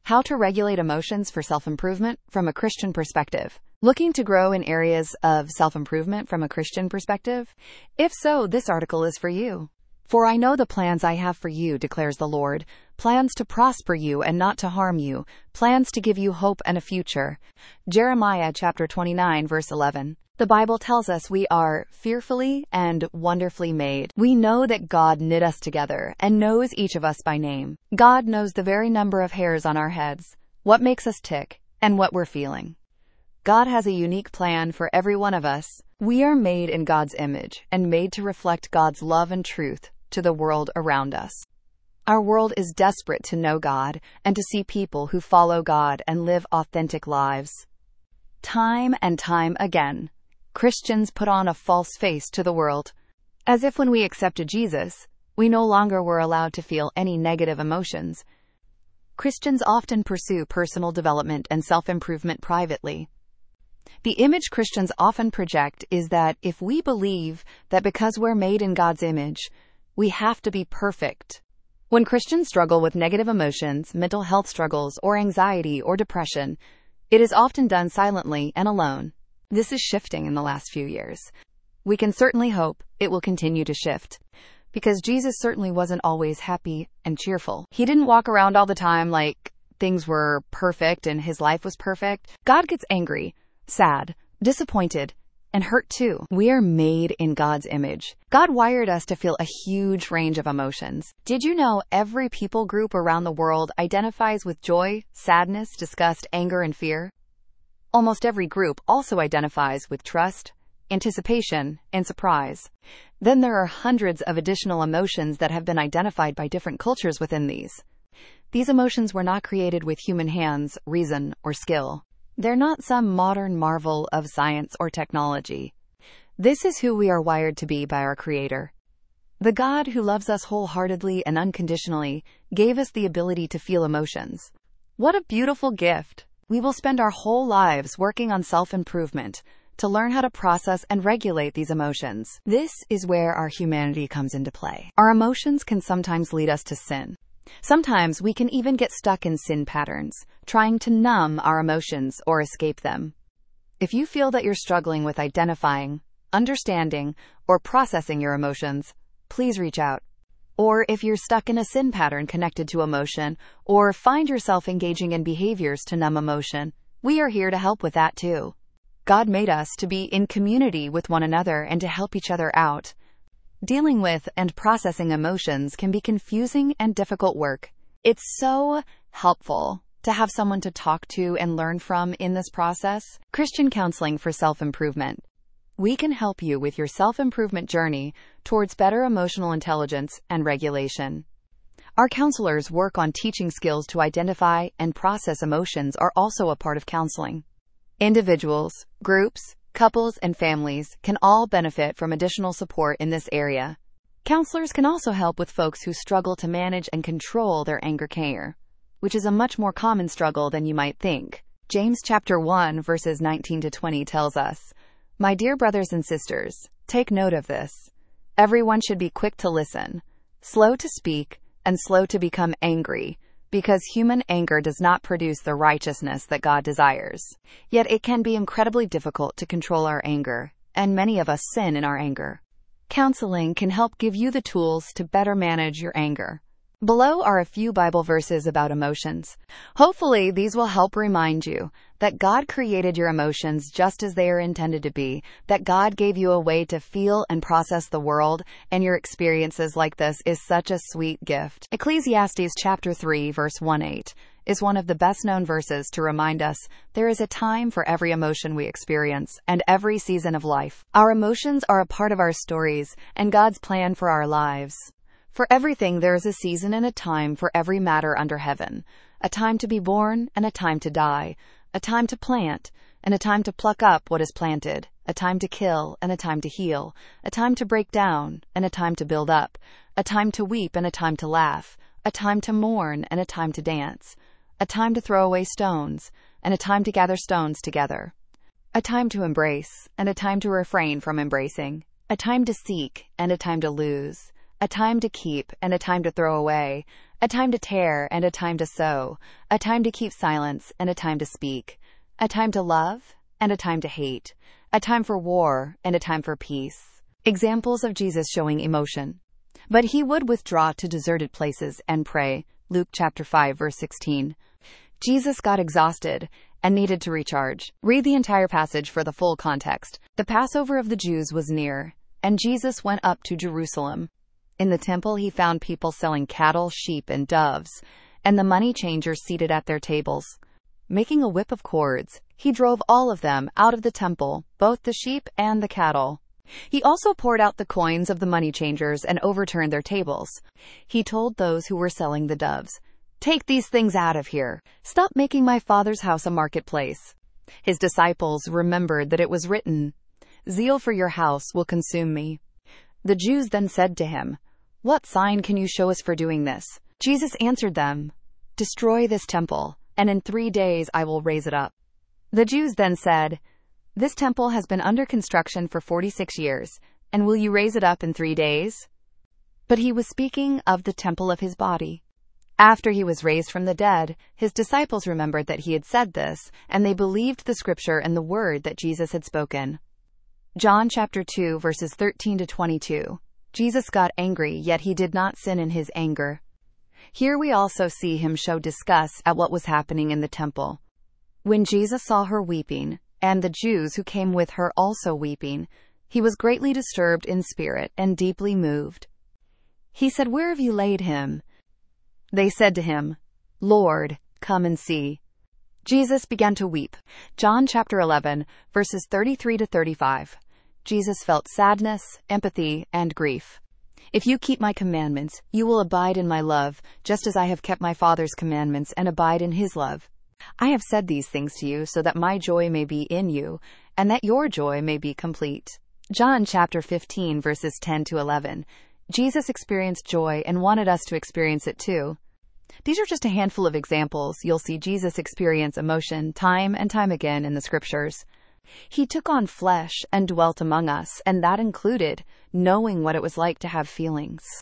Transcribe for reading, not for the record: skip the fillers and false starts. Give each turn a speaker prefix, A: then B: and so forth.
A: How to regulate emotions for self-improvement from a Christian perspective. Looking to grow in areas of self-improvement from a Christian perspective? If so, this article is for you. For I know the plans I have for you, declares the Lord, plans to prosper you and not to harm you, plans to give you hope and a future. Jeremiah chapter 29 verse 11. The Bible tells us we are fearfully and wonderfully made. We know that God knit us together and knows each of us by name. God knows the very number of hairs on our heads, what makes us tick, and what we're feeling. God has a unique plan for every one of us. We are made in God's image and made to reflect God's love and truth to the world around us. Our world is desperate to know God and to see people who follow God and live authentic lives. Time and time again, Christians put on a false face to the world, as if when we accepted Jesus, we no longer were allowed to feel any negative emotions. Christians often pursue personal development and self-improvement privately. The image Christians often project is that if we believe that because we're made in God's image, we have to be perfect. When Christians struggle with negative emotions, mental health struggles, or anxiety or depression, it is often done silently and alone. This is shifting in the last few years. We can certainly hope it will continue to shift, because Jesus certainly wasn't always happy and cheerful. He didn't walk around all the time like things were perfect and his life was perfect. God gets angry, sad, disappointed, and hurt too. We are made in God's image. God wired us to feel a huge range of emotions. Did you know every people group around the world identifies with joy, sadness, disgust, anger, and fear? Almost every group also identifies with trust, anticipation, and surprise. Then there are hundreds of additional emotions that have been identified by different cultures within these. These emotions were not created with human hands, reason, or skill. They're not some modern marvel of science or technology. This is who we are wired to be by our Creator. The God who loves us wholeheartedly and unconditionally gave us the ability to feel emotions. What a beautiful gift! We will spend our whole lives working on self-improvement to learn how to process and regulate these emotions. This is where our humanity comes into play. Our emotions can sometimes lead us to sin. Sometimes we can even get stuck in sin patterns, trying to numb our emotions or escape them. If you feel that you're struggling with identifying, understanding, or processing your emotions, please reach out. Or if you're stuck in a sin pattern connected to emotion, or find yourself engaging in behaviors to numb emotion, we are here to help with that too. God made us to be in community with one another and to help each other out. Dealing with and processing emotions can be confusing and difficult work. It's so helpful to have someone to talk to and learn from in this process. Christian counseling for self-improvement. We can help you with your self-improvement journey towards better emotional intelligence and regulation. Our counselors work on teaching skills to identify and process emotions are also a part of counseling. Individuals, groups, couples, and families can all benefit from additional support in this area. Counselors can also help with folks who struggle to manage and control their anger, which is a much more common struggle than you might think. James chapter 1 verses 19 to 20 tells us, "My dear brothers and sisters, take note of this. Everyone should be quick to listen, slow to speak, and slow to become angry, because human anger does not produce the righteousness that God desires. Yet it can be incredibly difficult to control our anger, and many of us sin in our anger. Counseling can help give you the tools to better manage your anger." Below are a few Bible verses about emotions. Hopefully, these will help remind you that God created your emotions just as they are intended to be, that God gave you a way to feel and process the world, and your experiences like this is such a sweet gift. Ecclesiastes chapter 3 verse 1-8 is one of the best-known verses to remind us there is a time for every emotion we experience and every season of life. Our emotions are a part of our stories and God's plan for our lives. For everything there is a season and a time for every matter under heaven, a time to be born and a time to die, a time to plant and a time to pluck up what is planted, a time to kill and a time to heal, a time to break down and a time to build up, a time to weep and a time to laugh, a time to mourn and a time to dance, a time to throw away stones and a time to gather stones together, a time to embrace and a time to refrain from embracing, a time to seek and a time to lose, a time to keep and a time to throw away, a time to tear and a time to sow, a time to keep silence and a time to speak, a time to love and a time to hate, a time for war and a time for peace. Examples of Jesus showing emotion. But he would withdraw to deserted places and pray. Luke chapter 5 verse 16. Jesus got exhausted and needed to recharge. Read the entire passage for the full context. The Passover of the Jews was near, and Jesus went up to Jerusalem. In the temple he found people selling cattle, sheep, and doves, and the money changers seated at their tables. Making a whip of cords, he drove all of them out of the temple, both the sheep and the cattle. He also poured out the coins of the money changers and overturned their tables. He told those who were selling the doves, "Take these things out of here. Stop making my Father's house a marketplace." His disciples remembered that it was written, "Zeal for your house will consume me." The Jews then said to him, "What sign can you show us for doing this?" Jesus answered them, "Destroy this temple, and in 3 days I will raise it up." The Jews then said, "This temple has been under construction for 46 years, and will you raise it up in 3 days?" But he was speaking of the temple of his body. After he was raised from the dead, his disciples remembered that he had said this, and they believed the scripture and the word that Jesus had spoken. John chapter 2 verses 13 to 22. Jesus got angry, yet he did not sin in his anger. Here we also see him show disgust at what was happening in the temple. When Jesus saw her weeping, and the Jews who came with her also weeping, he was greatly disturbed in spirit and deeply moved. He said, "Where have you laid him?" They said to him, "Lord, come and see." Jesus began to weep. John chapter 11, verses 33 to 35. Jesus felt sadness, empathy, and grief. "If you keep my commandments, you will abide in my love, just as I have kept my Father's commandments and abide in his love. I have said these things to you so that my joy may be in you, and that your joy may be complete." John chapter 15, verses 10 to 11. Jesus experienced joy and wanted us to experience it too. These are just a handful of examples. You'll see Jesus experience emotion time and time again in the scriptures. He took on flesh and dwelt among us, and that included knowing what it was like to have feelings.